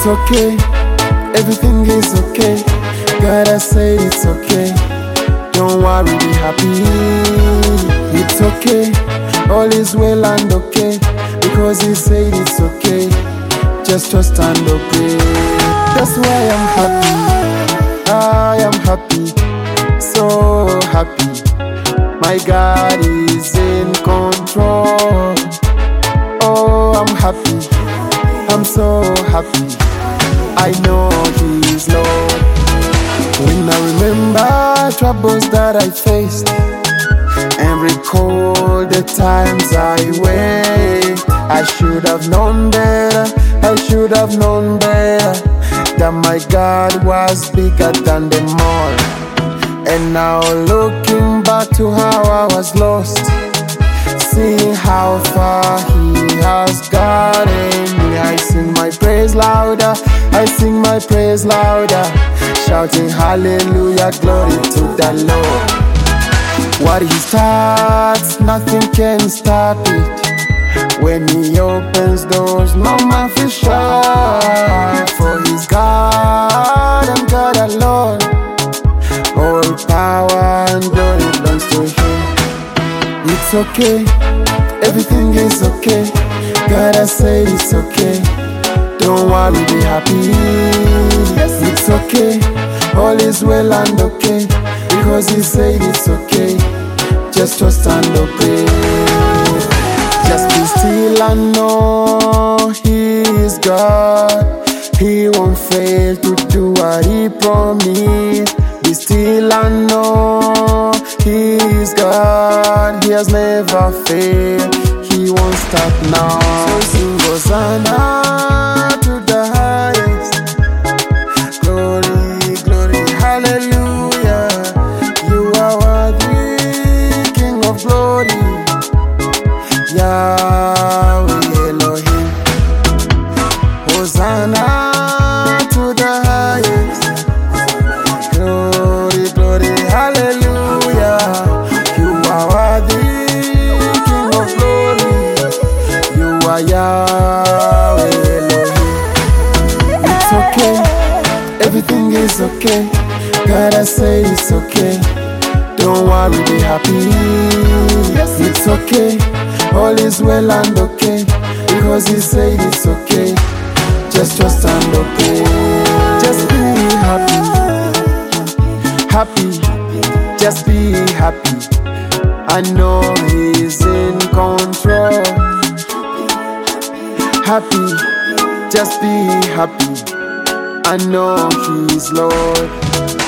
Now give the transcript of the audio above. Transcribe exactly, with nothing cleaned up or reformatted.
It's okay, everything is okay. God has said it's okay. Don't worry, be happy. It's okay, all is well and okay, because He said it's okay. Just trust and obey. That's why I'm happy. I am happy, so happy. My God is in control. Oh, I'm happy. I'm so happy. I know He's Lord. When I remember troubles that I faced and recall the times I went, I should have known better. I should have known better that my God was bigger than them all. And now looking back to how I was lost, seeing how far He has gotten me, I sing my praise louder, I sing my praise louder, shouting hallelujah, glory to the Lord. What He starts, nothing can stop it. When He opens doors, no man will shut. For He's God and God alone. All power and glory belongs to Him. It's okay, everything is okay. God has said it's okay. Don't worry, be happy. It's okay, all is well and okay, because He said it's okay. Just trust and obey. Just be still and know He is God. He won't fail to do what He promised. Be still and know He is God. He has never failed. He won't stop now. So sing Hosanna to the highest. Glory, glory, hallelujah. You are worthy, King of glory. Yahweh Elohim. Hosanna to the highest. Glory, glory, hallelujah. You are worthy, King of glory. You are Yahweh Elohim. It's okay, everything is okay. God has said it's okay. Don't worry, be happy. It's okay, all is well and okay, because He said it's okay. Just trust and obey. Just be happy, happy, just be happy. I know He's in control. Happy, just be happy. I know He's Lord.